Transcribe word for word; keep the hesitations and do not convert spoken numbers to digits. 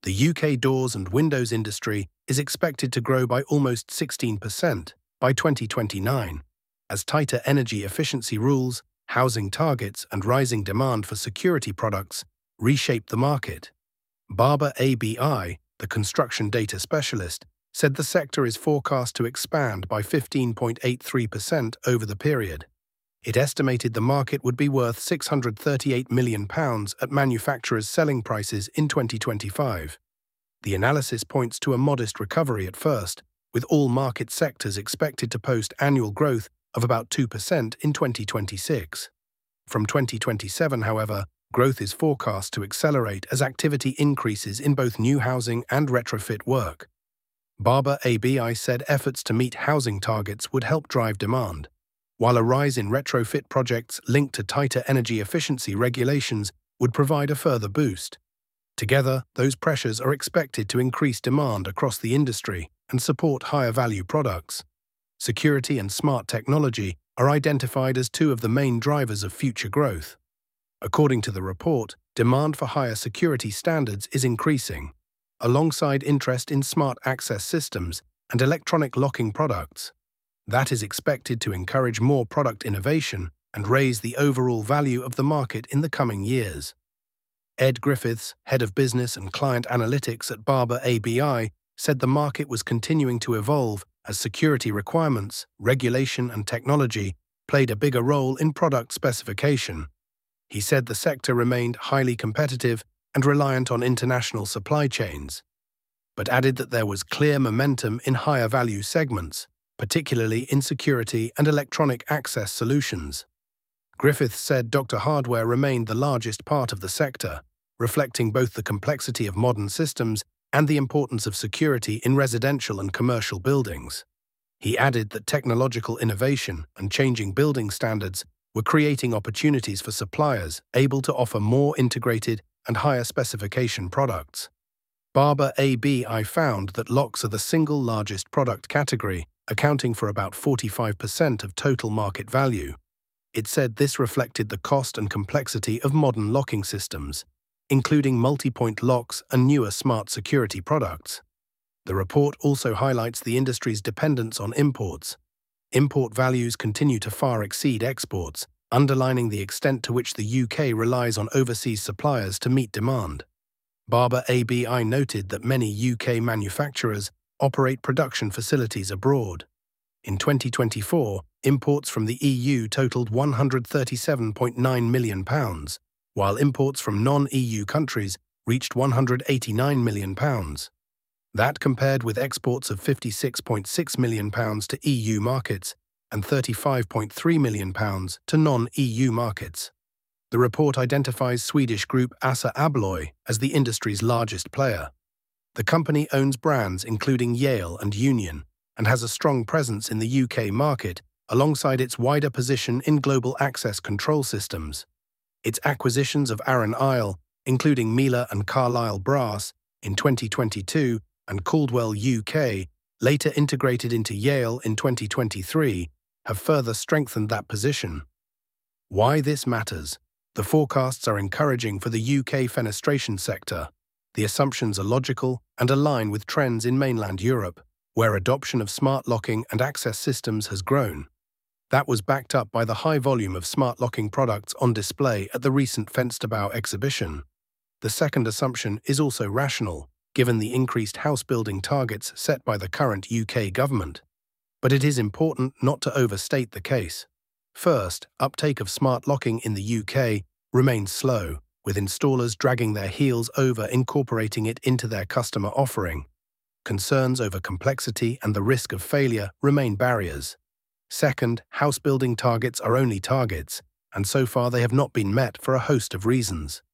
The U K doors and windows industry is expected to grow by almost sixteen percent by twenty twenty-nine, as tighter energy efficiency rules, housing targets, and rising demand for security products reshape the market. Barbour A B I, the construction data specialist, said the sector is forecast to expand by fifteen point eight three percent over the period. It estimated the market would be worth six hundred thirty-eight million pounds at manufacturers' selling prices in twenty twenty-five. The analysis points to a modest recovery at first, with all market sectors expected to post annual growth of about two percent in twenty twenty-six. From twenty twenty-seven, however, growth is forecast to accelerate as activity increases in both new housing and retrofit work. Barbour A B I said efforts to meet housing targets would help drive demand, while a rise in retrofit projects linked to tighter energy efficiency regulations would provide a further boost. Together, those pressures are expected to increase demand across the industry and support higher value products. Security and smart technology are identified as two of the main drivers of future growth. According to the report, demand for higher security standards is increasing, alongside interest in smart access systems and electronic locking products. That is expected to encourage more product innovation and raise the overall value of the market in the coming years. Ed Griffiths, head of business and client analytics at Barbour A B I, said the market was continuing to evolve as security requirements, regulation, and technology played a bigger role in product specification. He said the sector remained highly competitive and reliant on international supply chains, but added that there was clear momentum in higher value segments, particularly in security and electronic access solutions. Griffiths said Doctor Hardware remained the largest part of the sector, reflecting both the complexity of modern systems and the importance of security in residential and commercial buildings. He added that technological innovation and changing building standards were creating opportunities for suppliers able to offer more integrated and higher specification products. Barbour A B I found that locks are the single largest product category, accounting for about forty-five percent of total market value. It said this reflected the cost and complexity of modern locking systems, including multi-point locks and newer smart security products. The report also highlights the industry's dependence on imports. Import values continue to far exceed exports, underlining the extent to which the U K relies on overseas suppliers to meet demand. Barbour A B I noted that many U K manufacturers operate production facilities abroad. In twenty twenty-four, imports from the E U totaled one hundred thirty-seven point nine million pounds, while imports from non-E U countries reached one hundred eighty-nine million pounds. That compared with exports of fifty-six point six million pounds to E U markets and thirty-five point three million pounds to non-E U markets. The report identifies Swedish group Assa Abloy as the industry's largest player. The company owns brands including Yale and Union and has a strong presence in the U K market alongside its wider position in global access control systems. Its acquisitions of Arran Isle, including Miele and Carlisle Brass, in twenty twenty-two and Caldwell U K, later integrated into Yale in twenty twenty-three, have further strengthened that position. Why this matters? The forecasts are encouraging for the U K fenestration sector. The assumptions are logical and align with trends in mainland Europe, where adoption of smart locking and access systems has grown. That was backed up by the high volume of smart locking products on display at the recent Fensterbau exhibition. The second assumption is also rational, given the increased house building targets set by the current U K government. But it is important not to overstate the case. First, uptake of smart locking in the U K remains slow, with installers dragging their heels over incorporating it into their customer offering. Concerns over complexity and the risk of failure remain barriers. Second, house building targets are only targets, and so far they have not been met for a host of reasons.